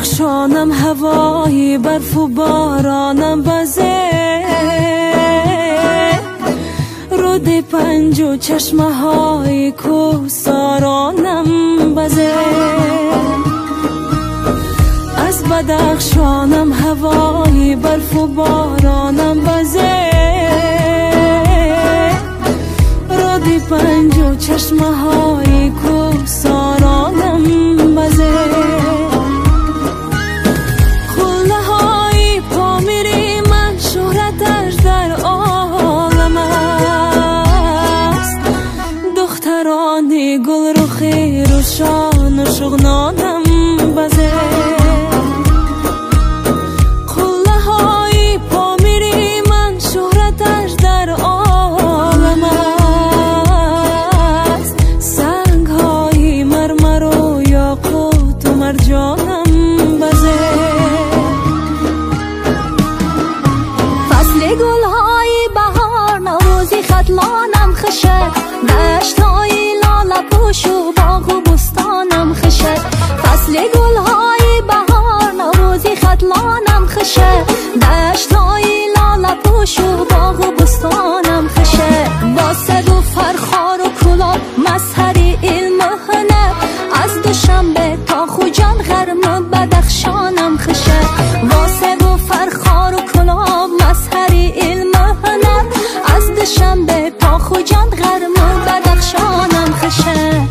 بدخشانم هوای برف و بارانم بزه، رود پنج و چشمه های کوهسارانم بزه. از بدخشانم هوای برف و بارانم بزه، رود پنج و چشمه های کوهسارانم بزه. گل رو خیر و شان و شغنانم بزه، قله های پا میری من شهرتش در عالم است. سنگ های مرمر و یاقوت و مرجانم بزه. فصل گل های بهار نوروزی خطلانم خشه، دشت های پوش و باغ و بستانم خشه. فصل گل های بهار نوروزی خطلانم خشه، دشت های لاله پوش و باغ و بستانم خشه. با سگ و فرخار و کلاب مظهر علم و هنر، از دوشنبه تا خوجان غرم بدخشانم خشه. با سگ و فرخار و کلاب مظهر علم و هنر، از دوشنبه تا خوجان غرم بدخشانم خشه.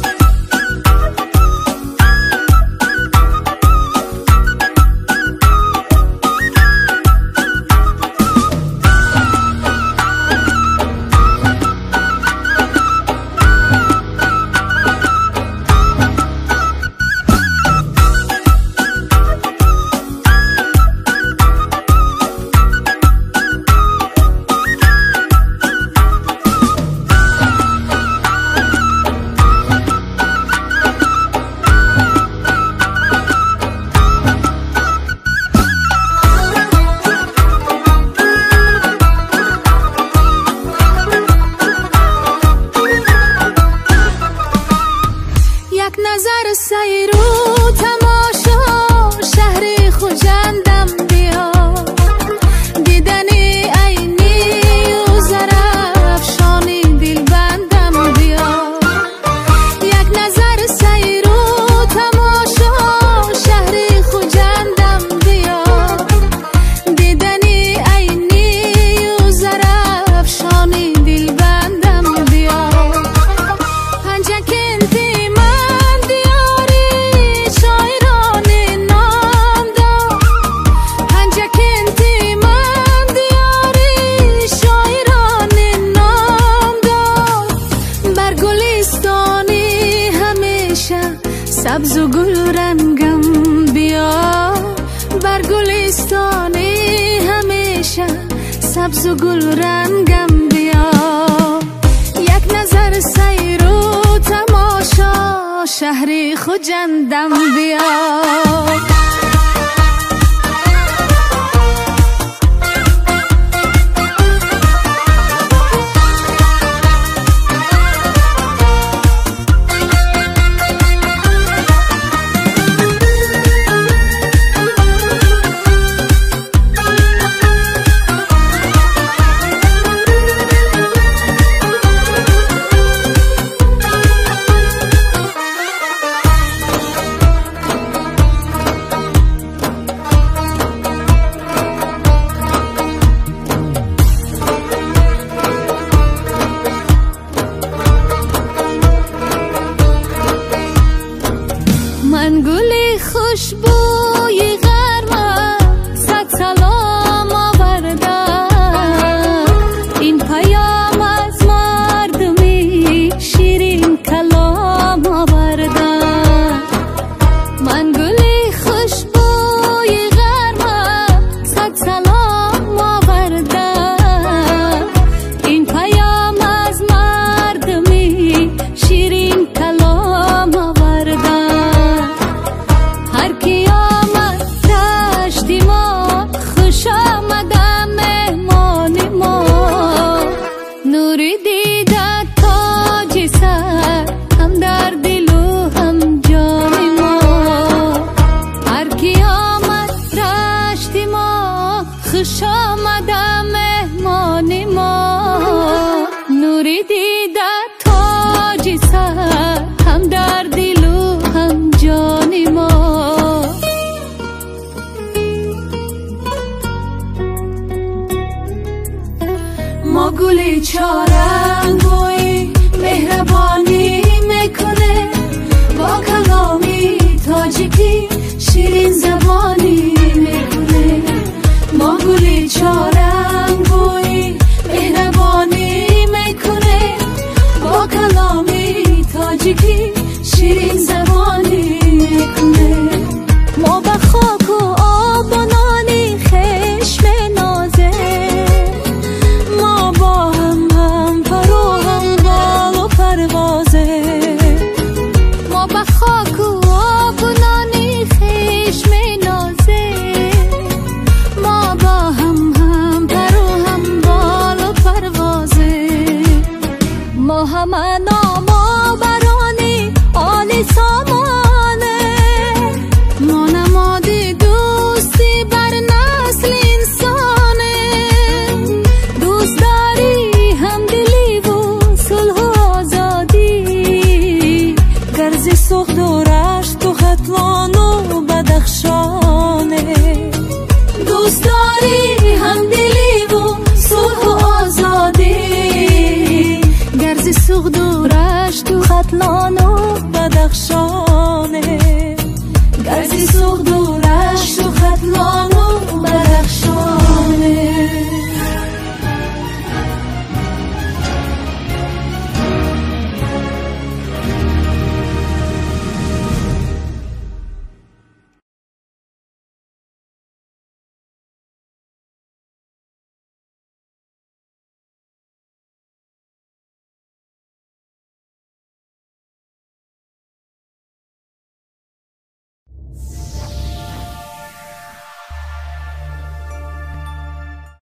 نظر سیر و تماشا شهر خوجندم بیا، دیدنی عینی و زرافشانی دلبندم بیا. یک نظر سیر و تماشا شهر خوجندم بیا، دیدنی عینی و زرافشانی دلبندم بیا. سبز و گل رنگم بیا، بر گلستانی همیشه سبز و گل رنگم بیا. یک نظر سیر و تماشا شهر خوجندم بیا. قیامت داشتی ما، خوش آمدم مهمانی ما. نوری دیده تاجی سر، هم در دل و هم جانی ما. ما گلی چارنگوی مهربانی میکنه، با کلامی تاجیکی شیرین زبانی میکنه. ما گلی چارنگوی مهربانی میکنه، با کلامی تاجیکی شیرین زبانی میکنه. ما به خاک و آب و نانی خشم نازه، ما با هم پر و هم بال و پروازه. ما به خاک و آب و نانی خشم نازه، ما با هم پر و هم بال و پروازه. ما همه ناما برانی عالی سامانه، ما نمادی دوستی بر نسل انسانه. دوست داری همدلی و صلح و آزادی، گرزی سوخت و رشت تو ختلان و بدخشانه. دوست داری همدلی و صلح و آزادی، گرزی سوخت و رشت و ختلان و بدخشانه. گرزی سوخت